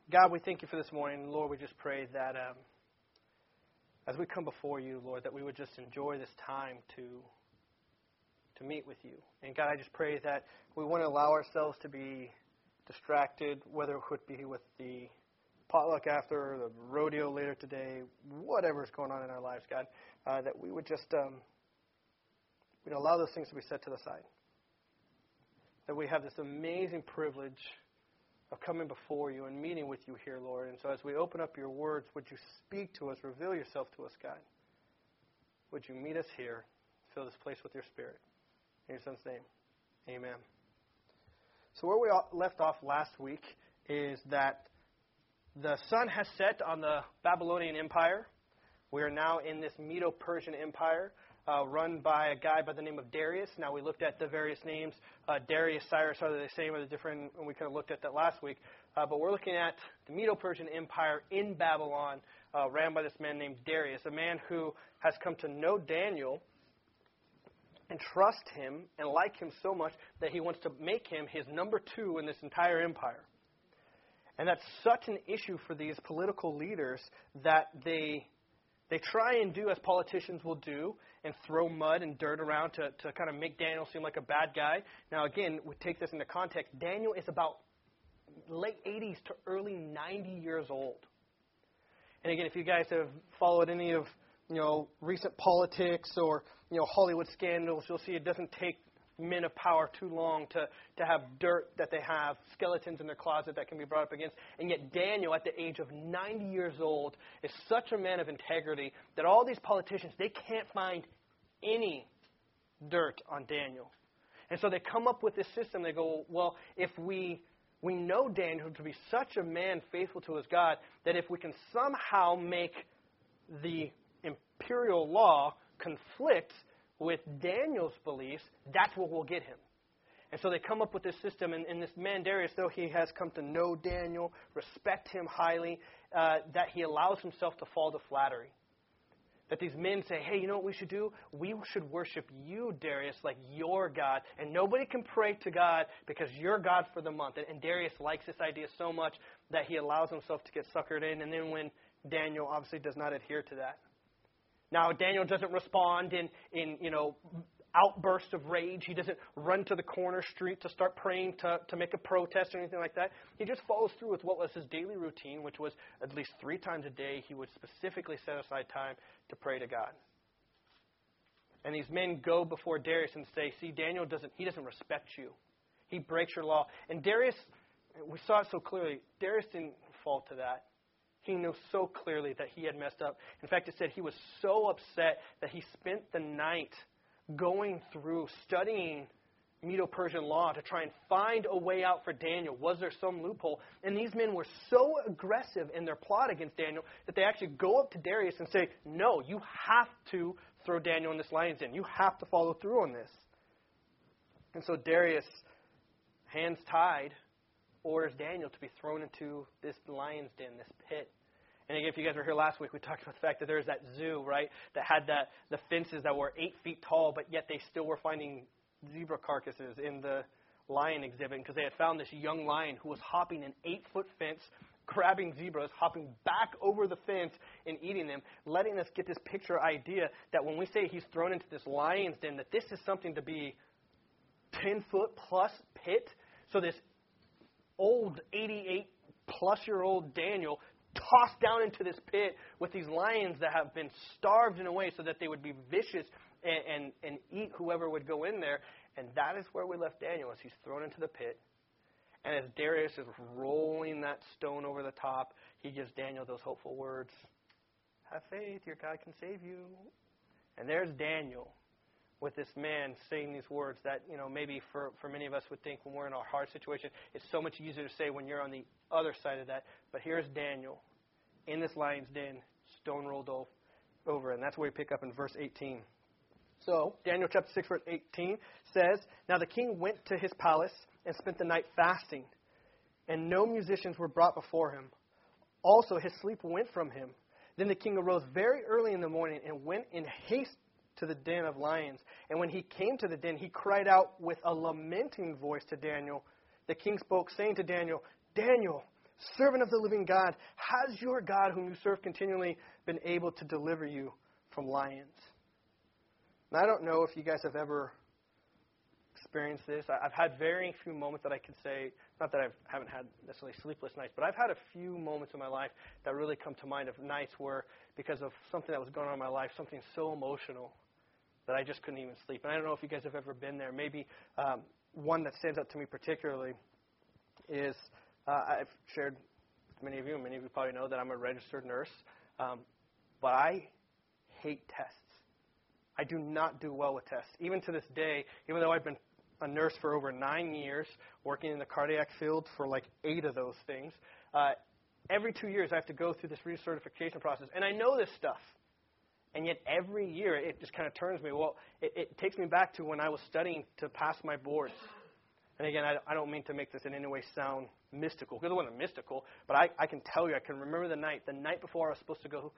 God, we thank you for this morning. Lord, we just pray that as we come before you, Lord, that we would just enjoy this time to meet with you. And God, I just pray that we want to allow ourselves to be distracted, whether it would be with the potluck after, the rodeo later today, whatever is going on in our lives, God, that we would just we'd allow those things to be set to the side. That we have this amazing privilege of coming before you and meeting with you here, Lord. And so as we open up your words, would you speak to us, reveal yourself to us, God? Would you meet us here, fill this place with your Spirit? In your Son's name, amen. So where we left off last week is that the sun has set on the Babylonian Empire. We are now in this Medo-Persian Empire run by a guy by the name of Darius. Now, we looked at the various names. Darius, Cyrus, are they the same or the different? And we kind of looked at that last week. But we're looking at the Medo-Persian Empire in Babylon, ran by this man named Darius, a man who has come to know Daniel and trust him and like him so much that he wants to make him his number 2 in this entire empire. And that's such an issue for these political leaders that they try and do as politicians will do and throw mud and dirt around to kind of make Daniel seem like a bad guy. Now, again, we take this into context. Daniel is about late 80s to early 90 years old. And again, if you guys have followed any of recent politics or Hollywood scandals, you'll see it doesn't take men of power too long to have dirt that they have, skeletons in their closet that can be brought up against. And yet Daniel, at the age of 90 years old, is such a man of integrity that all these politicians, they can't find any dirt on Daniel. And so they come up with this system. They go, well, if we know Daniel to be such a man faithful to his God, that if we can somehow make the imperial law conflict with Daniel's beliefs, that's what will get him. And so they come up with this system, and this man Darius, though he has come to know Daniel, respect him highly, that he allows himself to fall to flattery. That these men say, hey, you know what we should do? We should worship you, Darius, like your God, and nobody can pray to God because you're God for the month. And Darius likes this idea so much that he allows himself to get suckered in, and then when Daniel obviously does not adhere to that. Now, Daniel doesn't respond in outbursts of rage. He doesn't run to the corner street to start praying to make a protest or anything like that. He just follows through with what was his daily routine, which was at least 3 times a day he would specifically set aside time to pray to God. And these men go before Darius and say, see, Daniel doesn't respect you. He breaks your law. And Darius, we saw it so clearly, Darius didn't fall to that. He knew so clearly that he had messed up. In fact, it said he was so upset that he spent the night going through, studying Medo-Persian law to try and find a way out for Daniel. Was there some loophole? And these men were so aggressive in their plot against Daniel that they actually go up to Darius and say, no, you have to throw Daniel in this lion's den. You have to follow through on this. And so Darius, hands tied, orders Daniel to be thrown into this lion's den, this pit. And again, if you guys were here last week, we talked about the fact that there's that zoo, right, that had the fences that were 8 feet tall, but yet they still were finding zebra carcasses in the lion exhibit because they had found this young lion who was hopping an 8-foot fence, grabbing zebras, hopping back over the fence and eating them, letting us get this picture idea that when we say he's thrown into this lion's den, that this is something to be 10-foot plus pit. So this old 88-plus-year-old Daniel tossed down into this pit with these lions that have been starved in a way so that they would be vicious and eat whoever would go in there. And that is where we left Daniel, as he's thrown into the pit. And as Darius is rolling that stone over the top, he gives Daniel those hopeful words. Have faith, your God can save you. And there's Daniel with this man saying these words that, maybe for many of us would think when we're in a hard situation, it's so much easier to say when you're on the other side of that. But here's Daniel in this lion's den, stone rolled over. And that's where we pick up in verse 18. So, Daniel chapter 6, verse 18 says, now the king went to his palace and spent the night fasting, and no musicians were brought before him. Also, his sleep went from him. Then the king arose very early in the morning and went in haste to the den of lions. And when he came to the den, he cried out with a lamenting voice to Daniel. The king spoke, saying to Daniel, Daniel, servant of the living God, has your God, whom you serve continually, been able to deliver you from lions? And I don't know if you guys have ever experienced this. I've had very few moments that I can say, not that I haven't had necessarily sleepless nights, but I've had a few moments in my life that really come to mind of nights where, because of something that was going on in my life, something so emotional, that I just couldn't even sleep. And I don't know if you guys have ever been there. Maybe one that stands out to me particularly is I've shared with many of you, and many of you probably know that I'm a registered nurse, but I hate tests. I do not do well with tests. Even to this day, even though I've been a nurse for over 9 years, working in the cardiac field for like 8 of those things, every 2 years I have to go through this recertification process. And I know this stuff. And yet every year it just kind of turns me. Well, it takes me back to when I was studying to pass my boards. And again, I don't mean to make this in any way sound mystical, because it wasn't mystical, but I can tell you, I can remember the night before I was supposed to go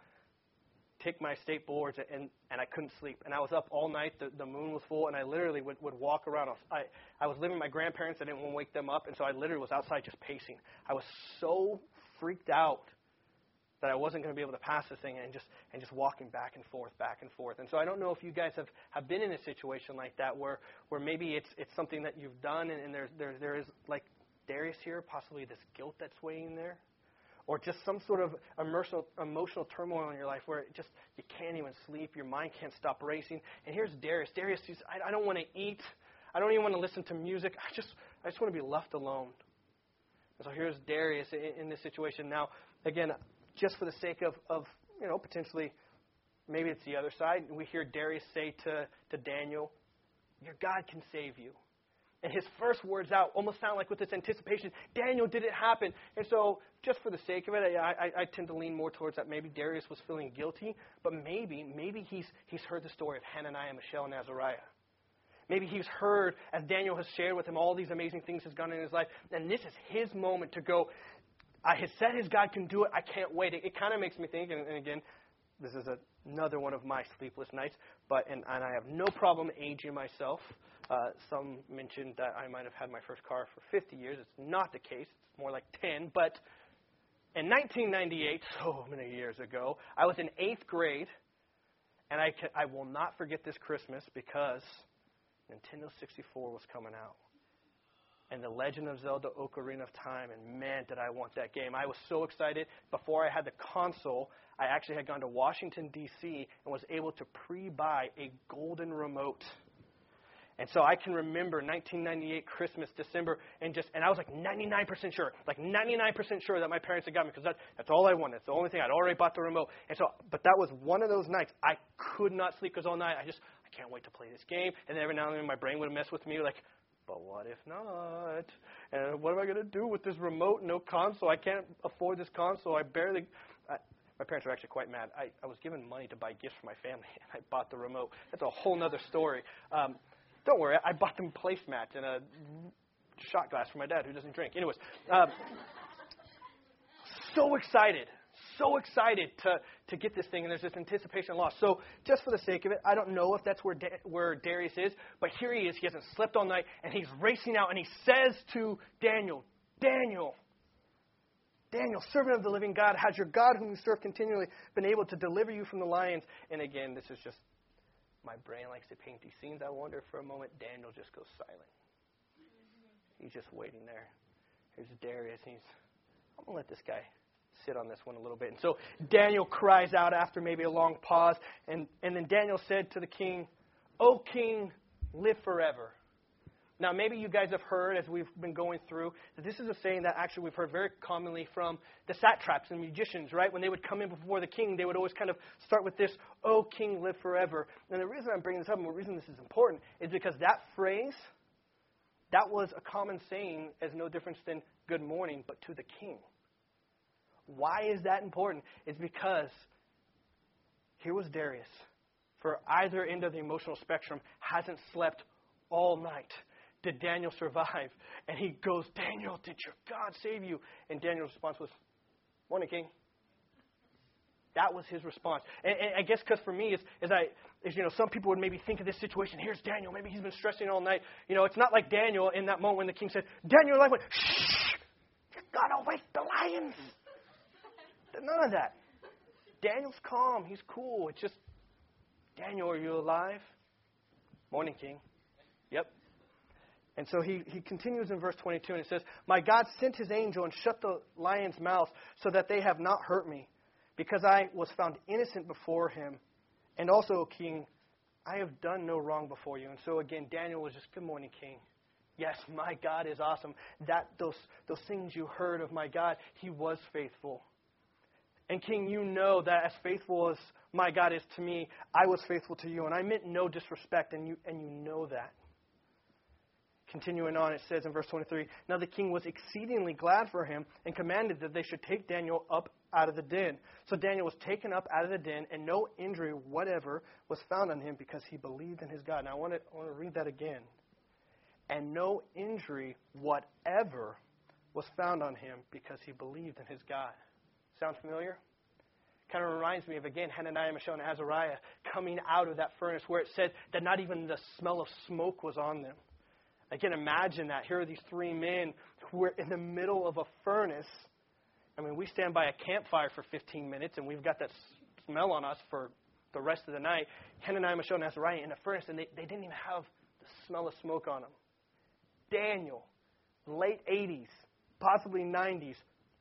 take my state boards, and I couldn't sleep. And I was up all night, the moon was full, and I literally would walk around. I was living with my grandparents, I didn't want to wake them up, and so I literally was outside just pacing. I was so freaked out that I wasn't going to be able to pass this thing, and just walking back and forth. And so I don't know if you guys have been in a situation like that where maybe it's something that you've done, and there is, like Darius here, possibly this guilt that's weighing there, or just some sort of emotional turmoil in your life where you can't even sleep, your mind can't stop racing. And here's Darius. Darius says, I don't want to eat. I don't even want to listen to music. I just want to be left alone. And so here's Darius in this situation. Now, again, just for the sake of potentially, maybe it's the other side. We hear Darius say to Daniel, your God can save you. And his first words out almost sound like with this anticipation, Daniel, did it happen? And so just for the sake of it, I tend to lean more towards that maybe Darius was feeling guilty, but maybe he's heard the story of Hananiah, Mishael, and Azariah. Maybe he's heard, as Daniel has shared with him, all these amazing things has gone in his life, and this is his moment to go, has said his God can do it. I can't wait. It kind of makes me think, and again, this is another one of my sleepless nights, and I have no problem aging myself. Some mentioned that I might have had my first car for 50 years. It's not the case. It's more like 10. But in 1998, so many years ago, I was in 8th grade, and I will not forget this Christmas because Nintendo 64 was coming out. And The Legend of Zelda Ocarina of Time, and man, did I want that game. I was so excited. Before I had the console, I actually had gone to Washington, D.C., and was able to pre-buy a golden remote. And so I can remember 1998 Christmas, December, and I was like 99% sure that my parents had got me, because that's all I wanted. It's the only thing. I'd already bought the remote. And so, but that was one of those nights I could not sleep, because all night I can't wait to play this game. And then every now and then my brain would mess with me like, but what if not? And what am I going to do with this remote? No console. I can't afford this console. My parents were actually quite mad. I was given money to buy gifts for my family, and I bought the remote. That's a whole other story. Don't worry, I bought them placemats and a shot glass for my dad who doesn't drink. Anyways, so excited to get this thing, and there's this anticipation loss. So just for the sake of it, I don't know if that's where Darius is, but here he is. He hasn't slept all night, and he's racing out, and he says to Daniel, Daniel, servant of the living God, has your God, whom you serve continually, been able to deliver you from the lions? And again, this is just, my brain likes to paint these scenes. I wonder for a moment, Daniel just goes silent. He's just waiting there. Here's Darius. I'm going to let this guy sit on this one a little bit. And so Daniel cries out after maybe a long pause. And then Daniel said to the king, O king, live forever. Now, maybe you guys have heard, as we've been going through, that this is a saying that actually we've heard very commonly from the satraps and magicians, right? When they would come in before the king, they would always kind of start with this, O king, live forever. And the reason I'm bringing this up, and the reason this is important, is because that phrase, that was a common saying as no difference than good morning, but to the king. Why is that important? It's because here was Darius, for either end of the emotional spectrum, hasn't slept all night. Did Daniel survive? And he goes, Daniel, did your God save you? And Daniel's response was, morning, king. That was his response. And I guess because for me, some people would maybe think of this situation. Here's Daniel. Maybe he's been stressing all night. It's not like Daniel in that moment when the king said, Daniel, your life went, shh, you're going to wake the lions. None of that. Daniel's calm. He's cool. It's just, Daniel, are you alive? Morning, King. Yep. And so he continues in verse 22, and it says, my God sent his angel and shut the lions' mouths so that they have not hurt me, because I was found innocent before him. And also, O King, I have done no wrong before you. And so again, Daniel was just, good morning, King. Yes, my God is awesome. Those things you heard of my God, he was faithful. And King, you know that as faithful as my God is to me, I was faithful to you. And I meant no disrespect, and you know that. Continuing on, it says in verse 23, now the king was exceedingly glad for him and commanded that they should take Daniel up out of the den. So Daniel was taken up out of the den, and no injury whatever was found on him because he believed in his God. Now I want to read that again. And no injury whatever was found on him because he believed in his God. Sound familiar? Kind of reminds me of, again, Hananiah, Mishael, and Azariah coming out of that furnace where it said that not even the smell of smoke was on them. Again, imagine that. Here are these three men who were in the middle of a furnace. I mean, we stand by a campfire for 15 minutes, and we've got that smell on us for the rest of the night. Hananiah, Mishael, and Azariah in a furnace, and they didn't even have the smell of smoke on them. Daniel, late 80s, possibly 90s,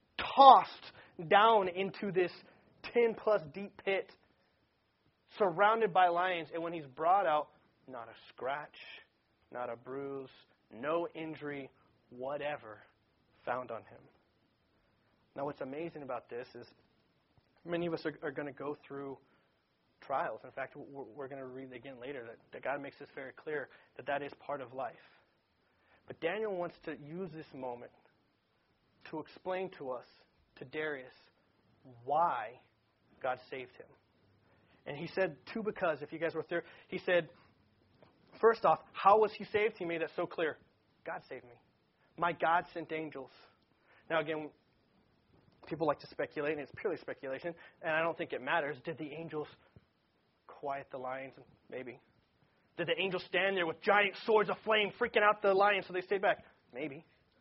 tossed down into this 10-plus deep pit, surrounded by lions, and when he's brought out, not a scratch, not a bruise, no injury, whatever, found on him. Now, what's amazing about this is many of us are going to go through trials. In fact, we're going to read again later that God makes this very clear that is part of life. But Daniel wants to use this moment to explain to us, to Darius, why God saved him. And he said two because, if you guys were there, he said, first off, how was he saved? He made that so clear. God saved me. My God sent angels. Now again, people like to speculate, and it's purely speculation, and I don't think it matters. Did the angels quiet the lions? Maybe. Did the angels stand there with giant swords of flame freaking out the lions so they stayed back? Maybe.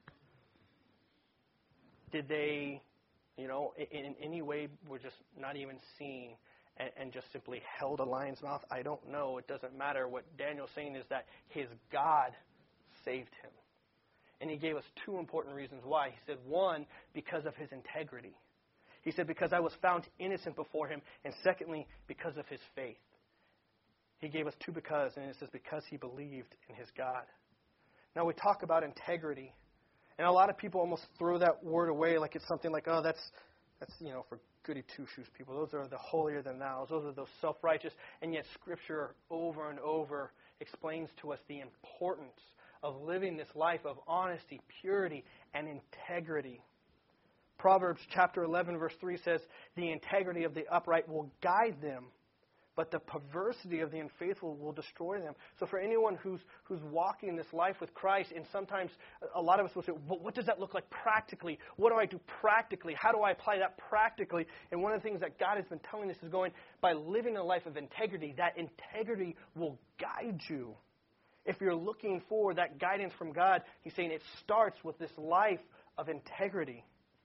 Did they, in any way were just not even seen and just simply held a lion's mouth? I don't know. It doesn't matter. What Daniel's saying is that his God saved him. And he gave us two important reasons why. He said, one, because of his integrity. He said, because I was found innocent before him. And secondly, because of his faith. He gave us two because, and it says because he believed in his God. Now we talk about integrity. And a lot of people almost throw that word away like it's something like, oh, that's for goody two-shoes people. Those are the holier than thou. Those are those self-righteous. And yet Scripture over and over explains to us the importance of living this life of honesty, purity, and integrity. Proverbs chapter 11, verse 3 says, the integrity of the upright will guide them, but the perversity of the unfaithful will destroy them. So for anyone who's walking this life with Christ, and sometimes a lot of us will say, well, what does that look like practically? What do I do practically? How do I apply that practically? And one of the things that God has been telling us is by living a life of integrity, that integrity will guide you. If you're looking for that guidance from God, he's saying it starts with this life of integrity.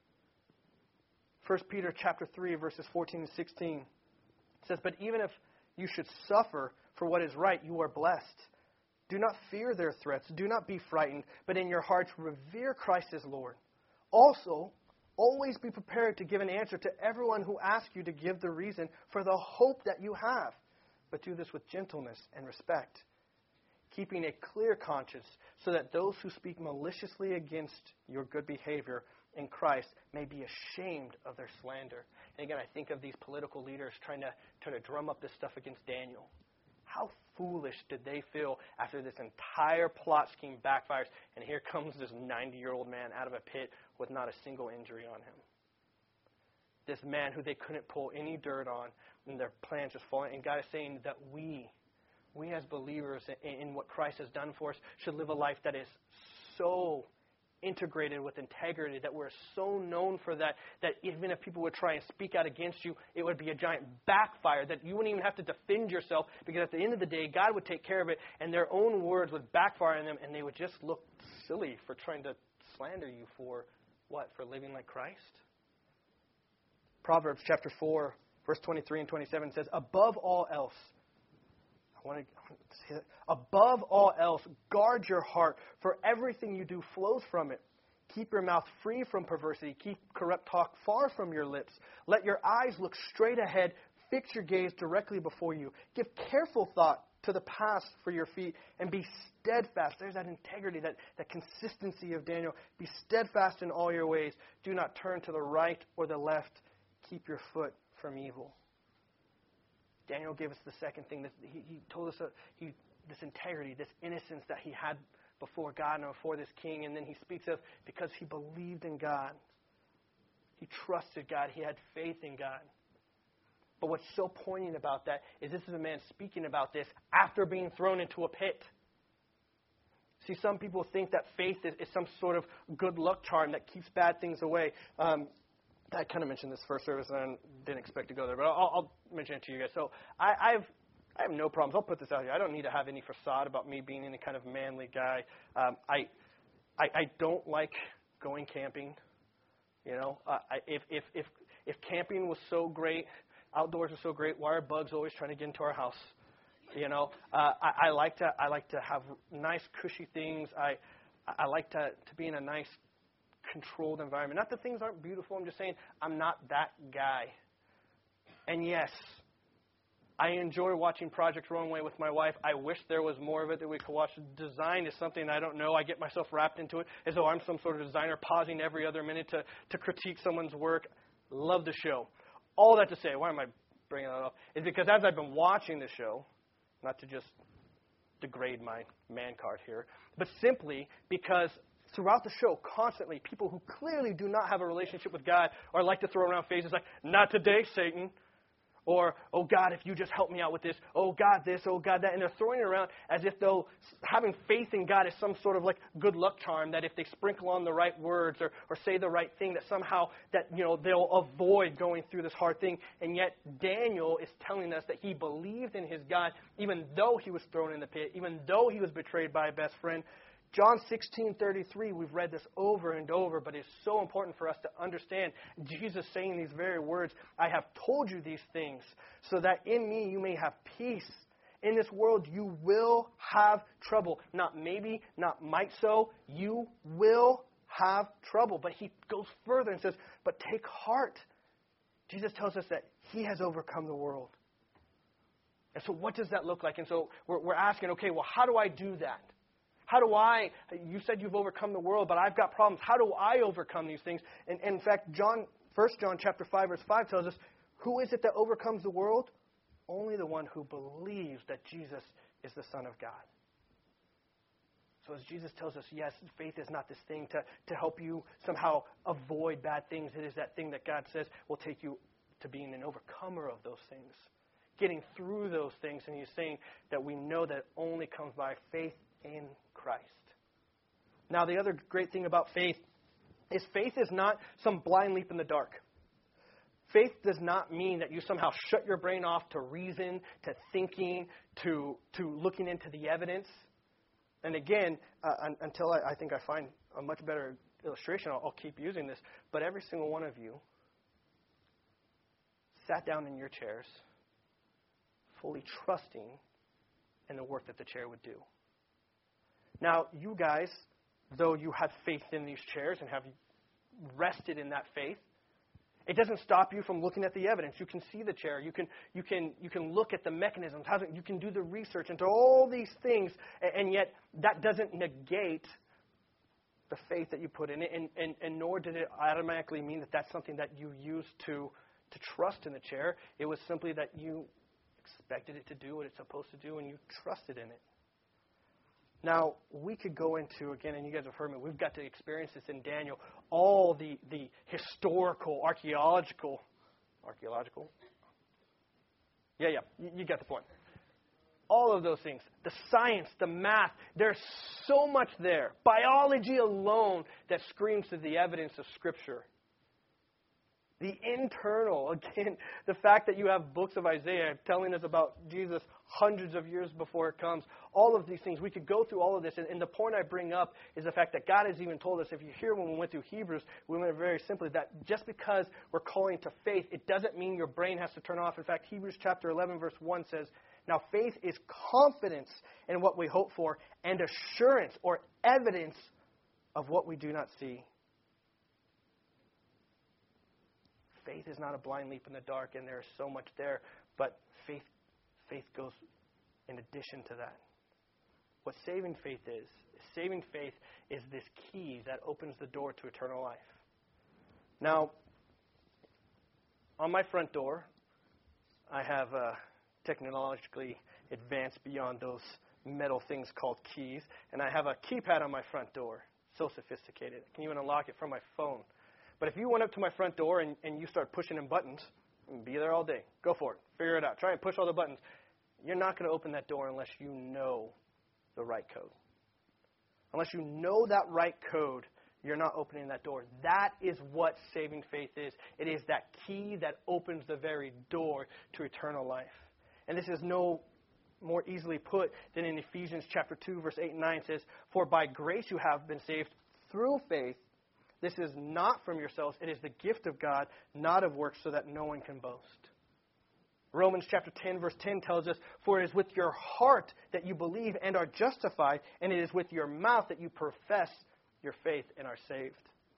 1 Peter chapter 3, verses 14 and 16 says, but even if you should suffer for what is right, you are blessed. Do not fear their threats. Do not be frightened, but in your hearts revere Christ as Lord. Also, always be prepared to give an answer to everyone who asks you to give the reason for the hope that you have. But do this with gentleness and respect, keeping a clear conscience, so that those who speak maliciously against your good behavior in Christ may be ashamed of their slander. And again, I think of these political leaders trying to drum up this stuff against Daniel. How foolish did they feel after this entire plot scheme backfires, and here comes this 90-year-old man out of a pit with not a single injury on him. This man who they couldn't pull any dirt on, and their plans just falling. And God is saying that we as believers in what Christ has done for us should live a life that is so integrated with integrity, that we're so known for that even if people would try and speak out against you, it would be a giant backfire, that you wouldn't even have to defend yourself, because at the end of the day, God would take care of it, and their own words would backfire on them, and they would just look silly for trying to slander you for what? For living like Christ? Proverbs chapter 4, verse 23 and 27 says, above all else, above all else, guard your heart, for everything you do flows from it. Keep your mouth free from perversity. Keep corrupt talk far from your lips. Let your eyes look straight ahead. Fix your gaze directly before you. Give careful thought to the path for your feet, and be steadfast. There's that integrity, that consistency of Daniel. Be steadfast in all your ways. Do not turn to the right or the left. Keep your foot from evil. Daniel gave us the second thing. He told us this integrity, this innocence that he had before God and before this king. And then he speaks of because he believed in God. He trusted God. He had faith in God. But what's so poignant about that is this is a man speaking about this after being thrown into a pit. See, some people think that faith is some sort of good luck charm that keeps bad things away. I kind of mentioned this first service, and I didn't expect to go there, but I'll mention it to you guys. So I have no problems. I'll put this out here. I don't need to have any facade about me being any kind of manly guy. I don't like going camping. You know, if camping was so great, outdoors are so great, why are bugs always trying to get into our house? You know, I like to have nice, cushy things. I like to be in a nice, controlled environment. Not that things aren't beautiful. I'm just saying I'm not that guy. And yes, I enjoy watching Project Runway with my wife. I wish there was more of it that we could watch. Design is something I don't know. I get myself wrapped into it as though I'm some sort of designer, pausing every other minute to critique someone's work. Love the show. All that to say, why am I bringing that up? Is because as I've been watching the show, not to just degrade my man card here, but simply because throughout the show, constantly, people who clearly do not have a relationship with God or like to throw around phrases like, not today, Satan. Or, oh, God, if you just help me out with this. Oh, God, this. Oh, God, that. And they're throwing it around as if though having faith in God is some sort of like good luck charm, that if they sprinkle on the right words or say the right thing, that somehow that, you know, they'll avoid going through this hard thing. And yet Daniel is telling us that he believed in his God, even though he was thrown in the pit, even though he was betrayed by a best friend. John 16:33, we've read this over and over, but it's so important for us to understand Jesus saying these very words, I have told you these things, so that in me you may have peace. In this world you will have trouble. Not maybe, not might so. You will have trouble. But he goes further and says, but take heart. Jesus tells us that he has overcome the world. And so what does that look like? And so we're asking, okay, well, how do I do that? How do you said you've overcome the world, but I've got problems. How do I overcome these things? And in fact, 1 John chapter 5, verse 5 tells us, who is it that overcomes the world? Only the one who believes that Jesus is the Son of God. So as Jesus tells us, yes, faith is not this thing to help you somehow avoid bad things. It is that thing that God says will take you to being an overcomer of those things, getting through those things. And he's saying that we know that it only comes by faith in Christ. Now, the other great thing about faith is not some blind leap in the dark. Faith does not mean that you somehow shut your brain off to reason, to thinking, to looking into the evidence. And again, until I think I find a much better illustration, I'll keep using this. But every single one of you sat down in your chairs, fully trusting in the work that the chair would do. Now, you guys, though you have faith in these chairs and have rested in that faith, it doesn't stop you from looking at the evidence. You can see the chair. You can look at the mechanisms. You can do the research into all these things, and yet that doesn't negate the faith that you put in it, and nor did it automatically mean that that's something that you used to trust in the chair. It was simply that you expected it to do what it's supposed to do, and you trusted in it. Now, we could go into, again, and you guys have heard me, we've got to experience this in Daniel, all the historical, archaeological? Yeah, you got the point. All of those things. The science, the math, there's so much there. Biology alone that screams to the evidence of Scripture. The internal, again, the fact that you have books of Isaiah telling us about Jesus hundreds of years before it comes, all of these things, we could go through all of this. And the point I bring up is the fact that God has even told us, if you hear when we went through Hebrews, we went very simply that just because we're calling to faith, it doesn't mean your brain has to turn off. In fact, Hebrews chapter 11, verse 1 says, now faith is confidence in what we hope for and assurance or evidence of what we do not see. Faith is not a blind leap in the dark, and there is so much there. But faith goes in addition to that. What saving faith is this key that opens the door to eternal life. Now, on my front door, I have technologically advanced beyond those metal things called keys, and I have a keypad on my front door. So sophisticated. I can even unlock it from my phone. But if you went up to my front door and you start pushing in buttons, be there all day. Go for it. Figure it out. Try and push all the buttons. You're not going to open that door unless you know the right code. Unless you know that right code, you're not opening that door. That is what saving faith is. It is that key that opens the very door to eternal life. And this is no more easily put than in Ephesians chapter 2, verse 8 and 9 says, for by grace you have been saved through faith. This is not from yourselves. It is the gift of God, not of works, so that no one can boast. Romans chapter 10, verse 10 tells us, for it is with your heart that you believe and are justified, and it is with your mouth that you profess your faith and are saved.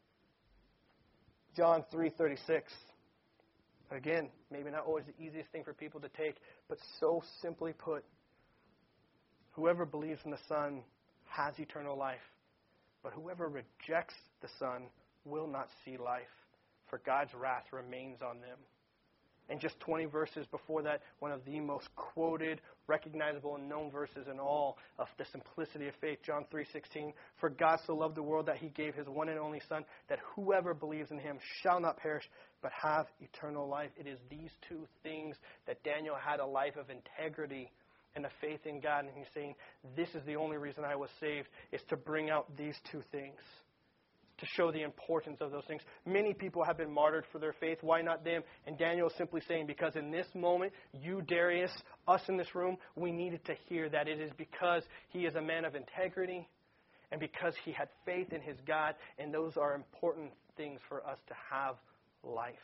John 3:36. Again, maybe not always the easiest thing for people to take, but so simply put, whoever believes in the Son has eternal life. But whoever rejects the Son will not see life, for God's wrath remains on them. And just 20 verses before that, one of the most quoted, recognizable, and known verses in all of the simplicity of faith, John 3:16. For God so loved the world that he gave his one and only Son, that whoever believes in him shall not perish, but have eternal life. It is these two things that Daniel had a life of integrity and a faith in God. And he's saying, this is the only reason I was saved, is to bring out these two things, to show the importance of those things. Many people have been martyred for their faith. Why not them? And Daniel is simply saying, because in this moment, you, Darius, us in this room, we needed to hear that it is because he is a man of integrity and because he had faith in his God, and those are important things for us to have life.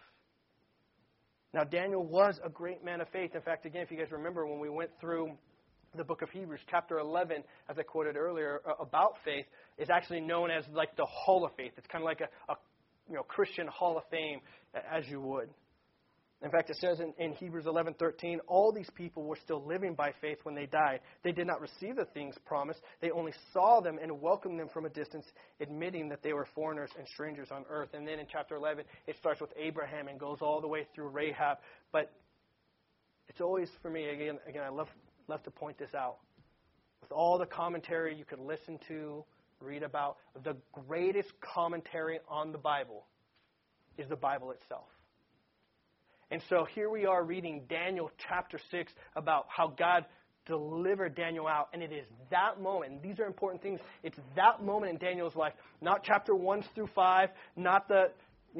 Now, Daniel was a great man of faith. In fact, again, if you guys remember when we went through the book of Hebrews, chapter 11, as I quoted earlier, about faith, is actually known as like the Hall of Faith. It's kind of like a Christian Hall of Fame, as you would. In fact, it says in Hebrews 11:13, all these people were still living by faith when they died. They did not receive the things promised. They only saw them and welcomed them from a distance, admitting that they were foreigners and strangers on earth. And then in chapter 11, it starts with Abraham and goes all the way through Rahab. But it's always, for me, again, I love to point this out. With all the commentary you could listen to, read about, the greatest commentary on the Bible is the Bible itself. And so here we are reading Daniel chapter 6 about how God delivered Daniel out. And it is that moment, and these are important things, it's that moment in Daniel's life, not chapter 1 through 5, not the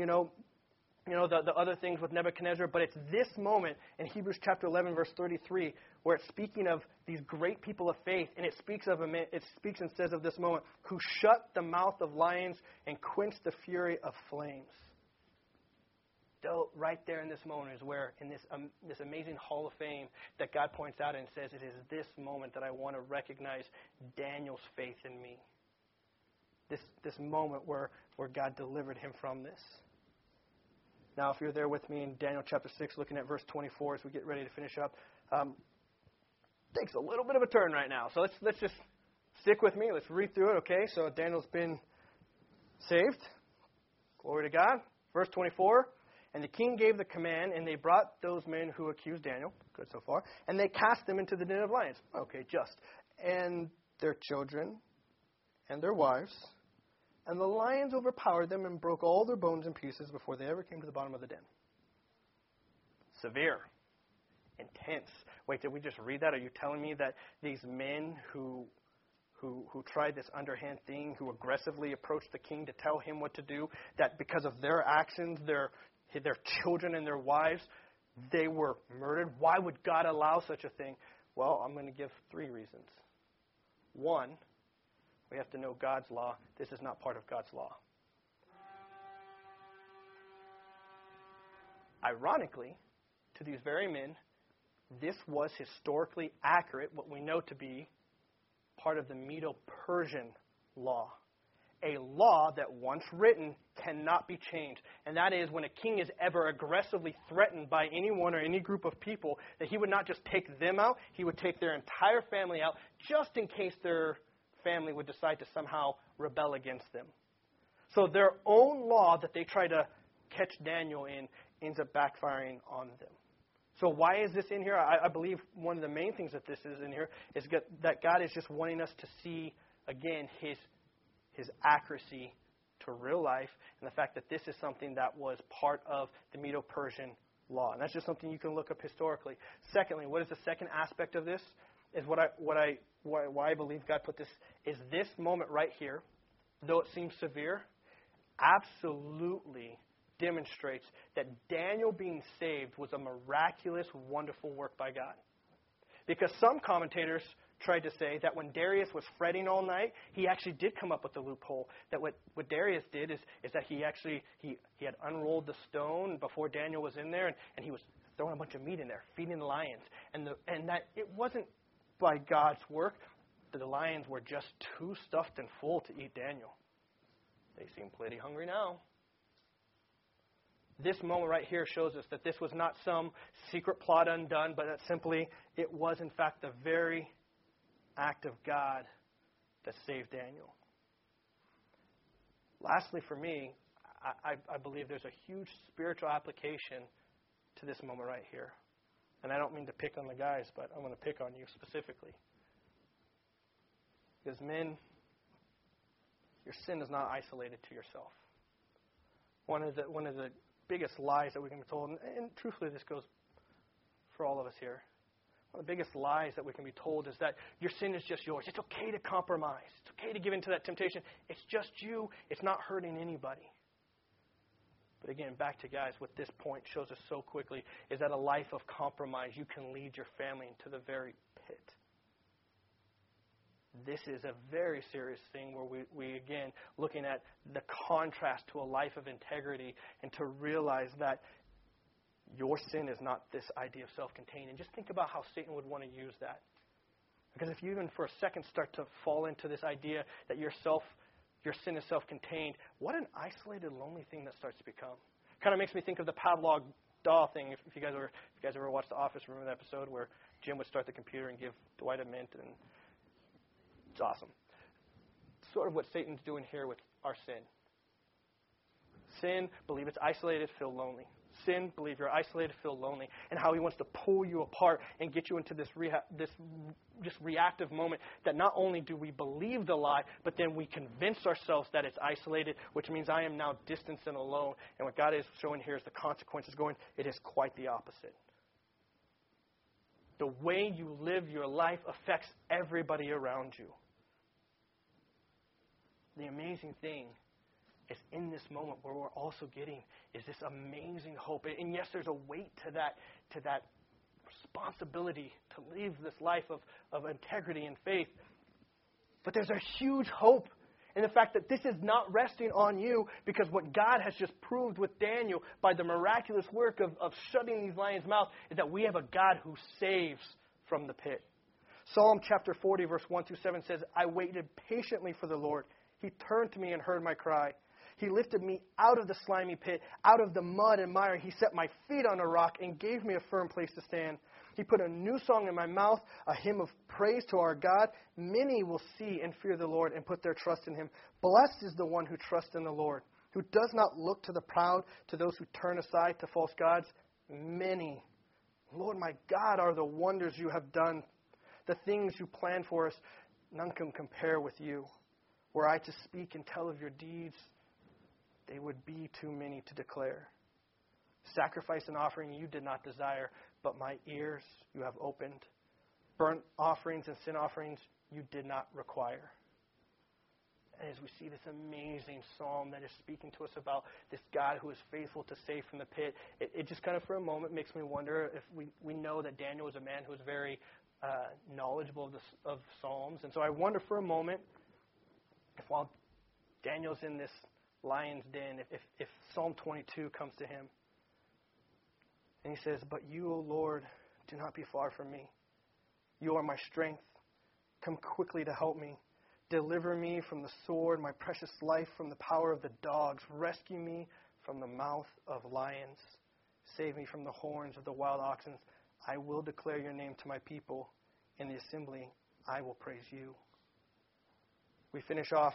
other things with Nebuchadnezzar, but it's this moment in Hebrews chapter 11, verse 33, where it's speaking of these great people of faith, and it speaks and says of this moment, who shut the mouth of lions and quenched the fury of flames. Right there in this moment is where, in this amazing Hall of Fame, that God points out and says, it is this moment that I want to recognize Daniel's faith in me. This moment where God delivered him from this. Now, if you're there with me in Daniel chapter 6, looking at verse 24 as we get ready to finish up, takes a little bit of a turn right now. So let's just stick with me. Let's read through it, okay? So Daniel's been saved. Glory to God. Verse 24. And the king gave the command, and they brought those men who accused Daniel, good so far, and they cast them into the den of lions. Okay, just. And their children and their wives. And the lions overpowered them and broke all their bones in pieces before they ever came to the bottom of the den. Severe. Intense. Wait, did we just read that? Are you telling me that these men who tried this underhand thing, who aggressively approached the king to tell him what to do, that because of their actions, their their children and their wives, they were murdered. Why would God allow such a thing? Well, I'm going to give 3 reasons. 1, we have to know God's law. This is not part of God's law. Ironically, to these very men, this was historically accurate, what we know to be part of the Medo-Persian law. A law that once written cannot be changed. And that is when a king is ever aggressively threatened by anyone or any group of people, that he would not just take them out, he would take their entire family out just in case their family would decide to somehow rebel against them. So their own law that they try to catch Daniel in ends up backfiring on them. So why is this in here? I believe one of the main things that this is in here is that God is just wanting us to see, again, His accuracy to real life and the fact that this is something that was part of the Medo-Persian law. And that's just something you can look up historically. Secondly, what is the second aspect of this? Is why I believe God put this, is this moment right here, though it seems severe, absolutely demonstrates that Daniel being saved was a miraculous, wonderful work by God. Because some commentators tried to say that when Darius was fretting all night, he actually did come up with the loophole. That what Darius did is that he had unrolled the stone before Daniel was in there, and he was throwing a bunch of meat in there, feeding the lions. And that it wasn't by God's work. The lions were just too stuffed and full to eat Daniel. They seem pretty hungry now. This moment right here shows us that this was not some secret plot undone, but that simply it was, in fact, the very act of God that saved Daniel. Lastly, for me, I believe there's a huge spiritual application to this moment right here. And I don't mean to pick on the guys, but I'm going to pick on you specifically. Because men, your sin is not isolated to yourself. One of the biggest lies that we can be told, and truthfully this goes for all of us here, one of the biggest lies that we can be told is that your sin is just yours. It's okay to compromise. It's okay to give in to that temptation. It's just you. It's not hurting anybody. But again, back to guys, what this point shows us so quickly is that a life of compromise, you can lead your family into the very pit. This is a very serious thing where we again, looking at the contrast to a life of integrity and to realize that your sin is not this idea of self-contained. And just think about how Satan would want to use that. Because if you even for a second start to fall into this idea that your sin is self-contained, what an isolated, lonely thing that starts to become. Kind of makes me think of the Pavlov doll thing. If you guys ever watched The Office, remember the episode where Jim would start the computer and give Dwight a mint, and it's awesome. Sort of what Satan's doing here with our sin. Sin, believe it's isolated, feel lonely. Sin, believe you're isolated, feel lonely, and how he wants to pull you apart and get you into this just reactive moment that not only do we believe the lie, but then we convince ourselves that it's isolated, which means I am now distanced and alone. And what God is showing here is the consequences going, it is quite the opposite. The way you live your life affects everybody around you. The amazing thing is in this moment where we're also getting is this amazing hope. And yes, there's a weight to that responsibility to live this life of integrity and faith. But there's a huge hope in the fact that this is not resting on you, because what God has just proved with Daniel by the miraculous work of shutting these lions' mouths is that we have a God who saves from the pit. Psalm chapter 40, verse 1 through 7 says, I waited patiently for the Lord. He turned to me and heard my cry. He lifted me out of the slimy pit, out of the mud and mire. He set my feet on a rock and gave me a firm place to stand. He put a new song in my mouth, a hymn of praise to our God. Many will see and fear the Lord and put their trust in him. Blessed is the one who trusts in the Lord, who does not look to the proud, to those who turn aside to false gods. Many, Lord my God, are the wonders you have done. The things you plan for us, none can compare with you. Were I to speak and tell of your deeds, they would be too many to declare. Sacrifice and offering you did not desire, but my ears you have opened. Burnt offerings and sin offerings you did not require. And as we see this amazing psalm that is speaking to us about this God who is faithful to save from the pit, it just kind of for a moment makes me wonder if we know that Daniel was a man who was very knowledgeable of Psalms. And so I wonder for a moment if while Daniel's in this lion's den, if Psalm 22 comes to him and he says, "But you, O Lord, do not be far from me. You are my strength. Come quickly to help me. Deliver me from the sword, my precious life from the power of the dogs. Rescue me from the mouth of lions. Save me from the horns of the wild oxen. I will declare your name to my people. In the assembly, I will praise you." We finished up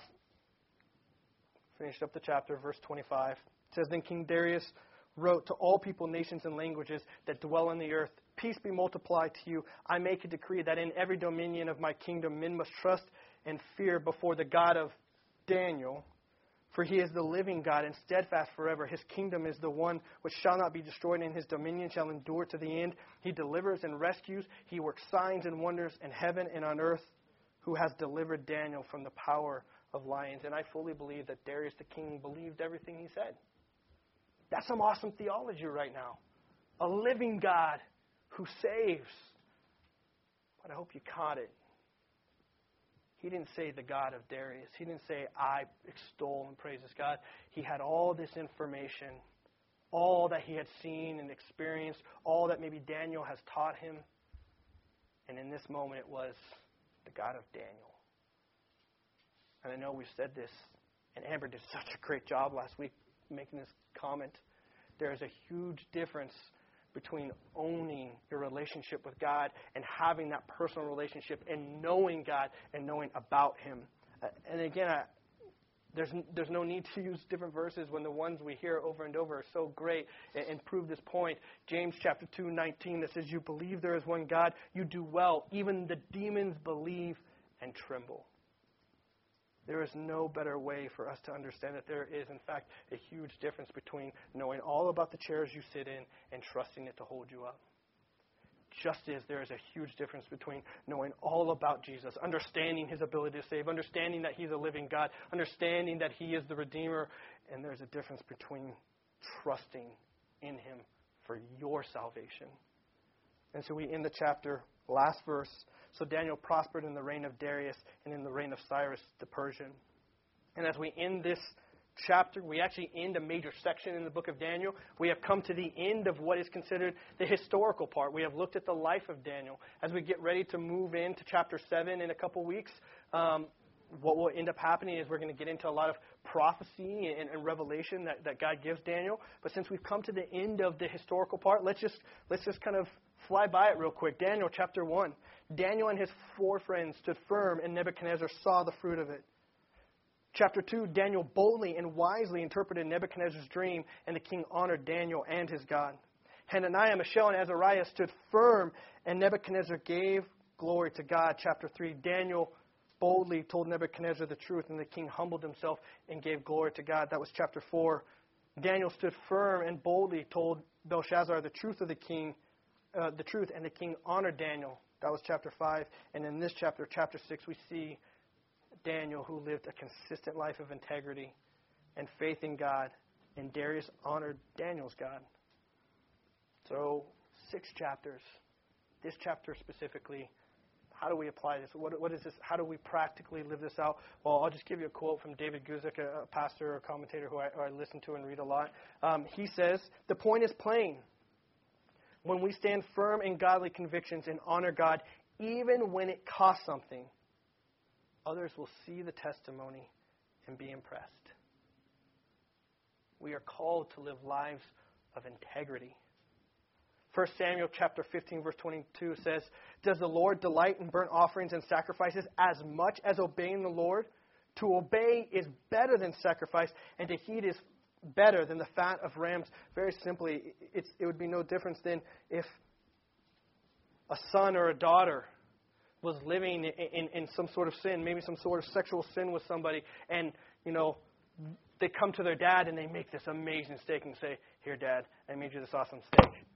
the chapter, verse 25. It says, "Then King Darius wrote to all people, nations, and languages that dwell on the earth, peace be multiplied to you. I make a decree that in every dominion of my kingdom men must trust and fear before the God of Daniel. For he is the living God and steadfast forever. His kingdom is the one which shall not be destroyed, and his dominion shall endure to the end. He delivers and rescues. He works signs and wonders in heaven and on earth, who has delivered Daniel from the power of lions." And I fully believe that Darius the king believed everything he said. That's some awesome theology right now. A living God who saves. But I hope you caught it. He didn't say the God of Darius. He didn't say, "I extol and praise this God." He had all this information, all that he had seen and experienced, all that maybe Daniel has taught him. And in this moment, it was the God of Daniel. And I know we've said this, and Amber did such a great job last week making this comment. There is a huge difference between owning your relationship with God and having that personal relationship and knowing God and knowing about Him. And again, there's no need to use different verses when the ones we hear over and over are so great and prove this point. James chapter 2:19 that says, "You believe there is one God, you do well. Even the demons believe and tremble." There is no better way for us to understand that there is, in fact, a huge difference between knowing all about the chairs you sit in and trusting it to hold you up. Just as there is a huge difference between knowing all about Jesus, understanding His ability to save, understanding that He's a living God, understanding that He is the Redeemer, and there's a difference between trusting in Him for your salvation. And so we end the chapter, last verse. "So Daniel prospered in the reign of Darius and in the reign of Cyrus the Persian." And as we end this chapter, we actually end a major section in the book of Daniel. We have come to the end of what is considered the historical part. We have looked at the life of Daniel. As we get ready to move into chapter 7 in a couple weeks, what will end up happening is we're going to get into a lot of prophecy and revelation that God gives Daniel. But since we've come to the end of the historical part, let's just kind of fly by it real quick. Daniel chapter 1. "Daniel and his 4 friends stood firm, and Nebuchadnezzar saw the fruit of it." Chapter 2, "Daniel boldly and wisely interpreted Nebuchadnezzar's dream, and the king honored Daniel and his God. Hananiah, Mishael, and Azariah stood firm, and Nebuchadnezzar gave glory to God." Chapter 3, "Daniel boldly told Nebuchadnezzar the truth, and the king humbled himself and gave glory to God." That was chapter 4. "Daniel stood firm and boldly told Belshazzar the truth of the king, and the king honored Daniel." That was chapter 5. And in this chapter, chapter 6, we see Daniel who lived a consistent life of integrity and faith in God, and Darius honored Daniel's God. So 6 chapters. This chapter specifically, how do we apply this? What is this? How do we practically live this out? Well, I'll just give you a quote from David Guzik, a pastor or commentator who I listen to and read a lot. He says, "The point is plain. When we stand firm in godly convictions and honor God, even when it costs something, others will see the testimony and be impressed." We are called to live lives of integrity. 1 Samuel chapter 15, verse 22 says, "Does the Lord delight in burnt offerings and sacrifices as much as obeying the Lord? To obey is better than sacrifice, and to heed is better than the fat of rams." Very simply, it would be no difference than if a son or a daughter was living in some sort of sin, maybe some sort of sexual sin with somebody, and, they come to their dad and they make this amazing steak and say, "Here, Dad, I made you this awesome steak."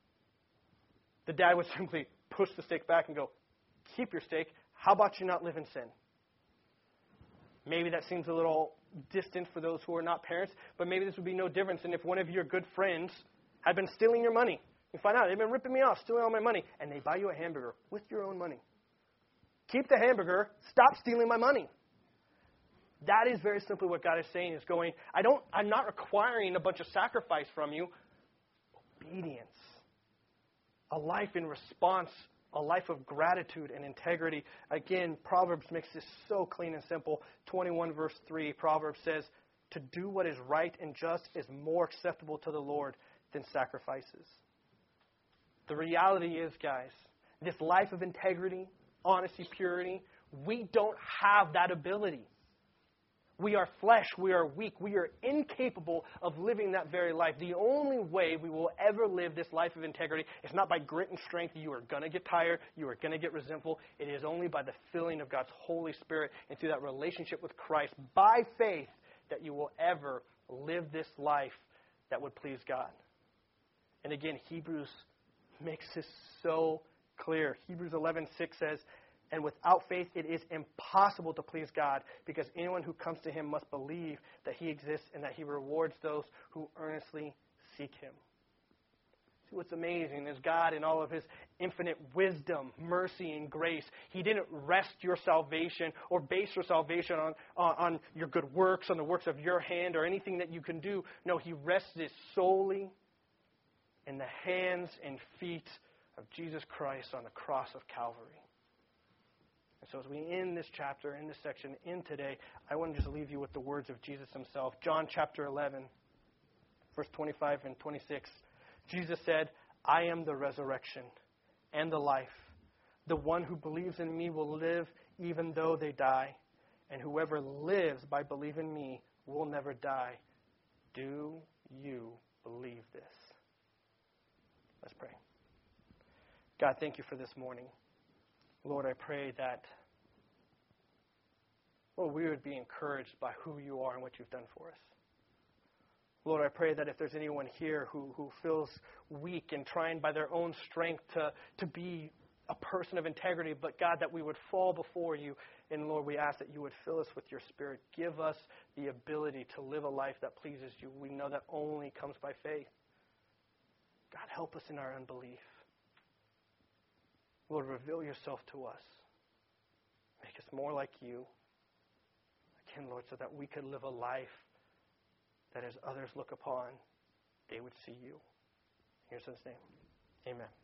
The dad would simply push the steak back and go, "Keep your steak. How about you not live in sin?" Maybe that seems a little distant for those who are not parents, but maybe this would be no difference than if one of your good friends had been stealing your money. You find out they've been ripping me off, stealing all my money, and they buy you a hamburger with your own money. Keep the hamburger. Stop stealing my money. That is very simply what God is saying, is going, I'm not requiring a bunch of sacrifice from you. Obedience. A life in response, a life of gratitude and integrity. Again, Proverbs makes this so clean and simple. 21 verse 3, Proverbs says, to do what is right and just is more acceptable to the Lord than sacrifices. The reality is, guys, this life of integrity, honesty, purity, we don't have that ability. We are flesh. We are weak. We are incapable of living that very life. The only way we will ever live this life of integrity is not by grit and strength. You are going to get tired. You are going to get resentful. It is only by the filling of God's Holy Spirit and through that relationship with Christ by faith that you will ever live this life that would please God. And again, Hebrews makes this so clear. Hebrews 11:6 says, and without faith it is impossible to please God, because anyone who comes to him must believe that he exists and that he rewards those who earnestly seek him. See, what's amazing is God, in all of his infinite wisdom, mercy, and grace, he didn't rest your salvation or base your salvation on your good works, on the works of your hand or anything that you can do. No, he rested it solely in the hands and feet of Jesus Christ on the cross of Calvary. And so as we end this chapter, in this section, in today, I want to just leave you with the words of Jesus himself. John chapter 11, verse 25 and 26. Jesus said, I am the resurrection and the life. The one who believes in me will live even though they die. And whoever lives by believing me will never die. Do you believe this? Let's pray. God, thank you for this morning. Lord, I pray that, Lord, we would be encouraged by who you are and what you've done for us. Lord, I pray that if there's anyone here who feels weak and trying by their own strength to be a person of integrity, but God, that we would fall before you. And Lord, we ask that you would fill us with your Spirit. Give us the ability to live a life that pleases you. We know that only comes by faith. God, help us in our unbelief. Lord, reveal yourself to us. Make us more like you. Again, Lord, so that we could live a life that as others look upon, they would see you. In your Son's name, amen.